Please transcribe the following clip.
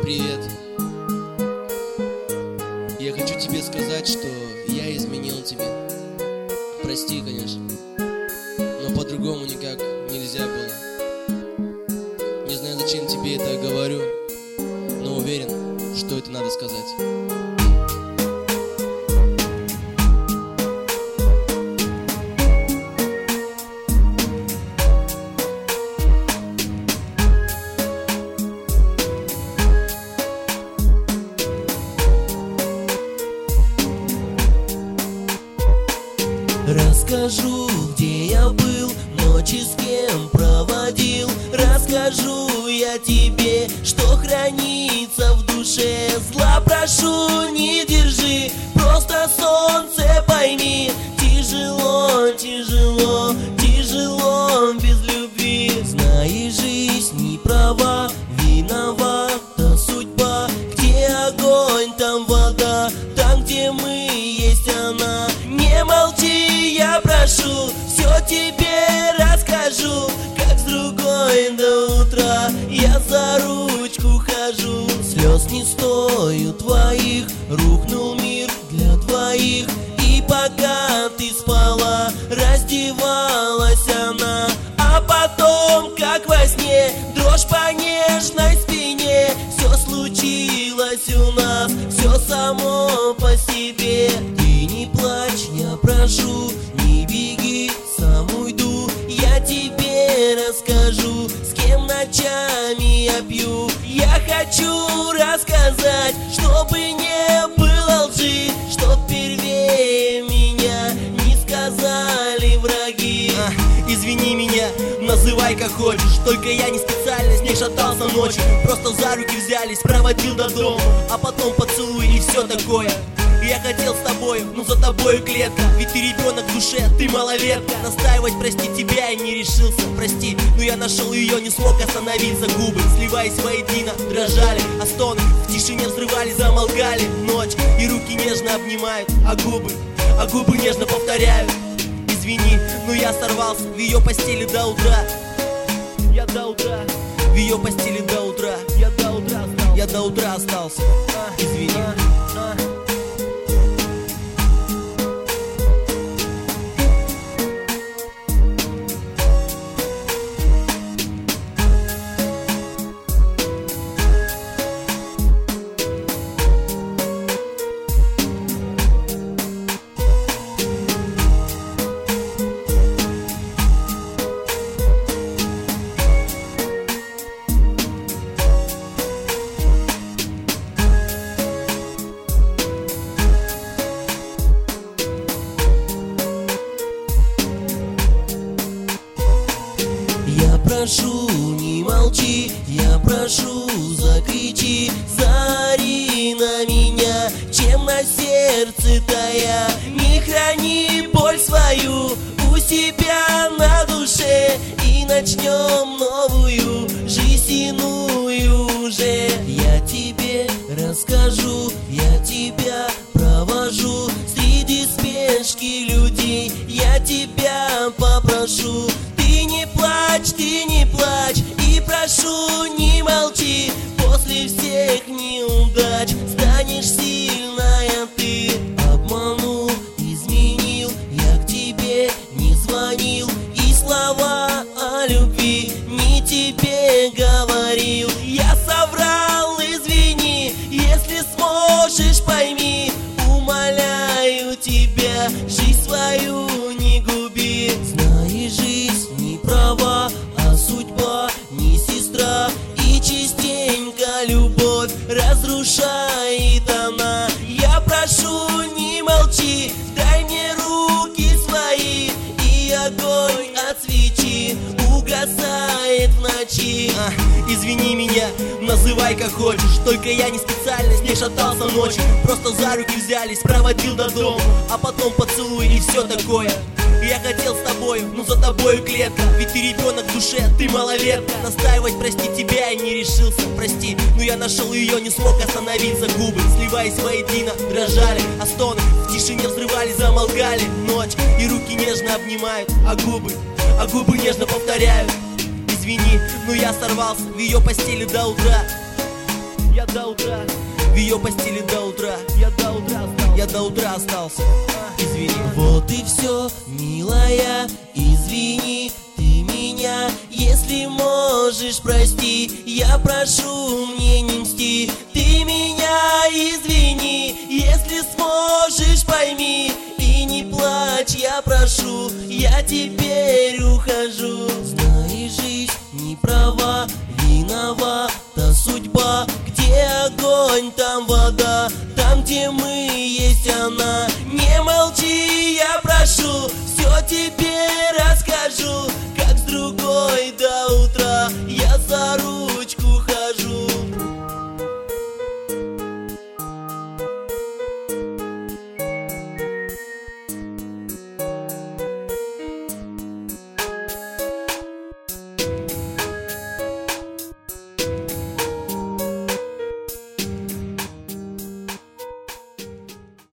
Привет. Я хочу тебе сказать, что я изменил тебе. Прости, конечно, но по-другому никак нельзя было. Не знаю, зачем тебе это говорю, но уверен, что это надо сказать. Расскажу, где я был, ночи с кем проводил. Расскажу я тебе, что хранится в душе. Зла прошу, не держи, просто солнце пойми. Тяжело, тяжело, тяжело без любви. Знаешь, жизнь не права, виновата судьба. Где огонь, там вода, там, где мы, есть она. Не молчи, я прошу, все тебе расскажу. Как с другой до утра я за ручку хожу. Слез не стою твоих, рухнул мир для двоих. И пока ты спала, раздевалась она. А потом, как во сне, дрожь по нежной спине. Все случилось у нас, все само по себе. Ты не плачь, я прошу, не беги, сам уйду. Я тебе расскажу, с кем ночами я пью. Я хочу рассказать, чтобы не было лжи, чтоб первее меня не сказали враги. Извини меня, называй как хочешь, только я не специально с ней шатался ночью. Просто за руки взялись, проводил до дома, а потом поцелуй и все такое. Я хотел с тобой, но за тобою клетка. Ведь ты ребенок в душе, ты малолетка. Настаивать, прости тебя, я не решился. Прости, но я нашел ее, не смог остановиться. Губы, сливаясь воедино, дрожали, а стоны в тишине взрывались, замолкали. Ночь, и руки нежно обнимают, а губы нежно повторяют. Извини, но я сорвался в ее постели до утра. Я до утра, в ее постели до утра. Я до утра остался. Извини. Я прошу, не молчи, я прошу, закричи, заори на меня, чем на сердце тая. Не храни боль свою у себя на душе, и начнем новую жизнь иную уже. Я тебе расскажу, я тебя провожу среди спешки людей. Я тебя попрошу, ты не плачь, и прошу, не молчи. После всех неудач станешь сильная ты. Обманул, изменил, я к тебе не звонил, и слова о любви не тебе говорил. Я соврал, извини, если сможешь, пойми. Умоляю тебя, жизнь свою не губи. Знаешь, жизнь не права, а судьба не сестра. И частенько любовь разрушает она. Я прошу, не молчи, дай мне руки свои, и огонь от свечи угасает в ночи. Извини меня, называй как хочешь, только я не специально с ней шатался ночью. Просто за руки взялись, проводил до дома, а потом поцелуй и все такое. Я хотел с тобой, но за тобою клетка. Ведь ты ребенок в душе, ты малолетка. Настаивать, прости тебя, я не решился. Прости, но я нашел ее, не смог остановиться. Губы, сливаясь воедино, дрожали, а стоны в тишине взрывались, замолкали. Ночь, и руки нежно обнимают, а губы нежно повторяют. Извини, но я сорвался в ее постели до утра. Я до утра в ее постели до утра. Я до утра остался. Извини. Вот и все, милая, извини ты меня. Если можешь, прости, я прошу, мне не мсти. Ты меня извини, если сможешь, пойми. И не плачь, я прошу, я теперь ухожу. Знаешь, жизнь не права, виновата судьба. Где огонь, там вода, там, где мы, есть она. Не молчи, я прошу, все тебе расскажу.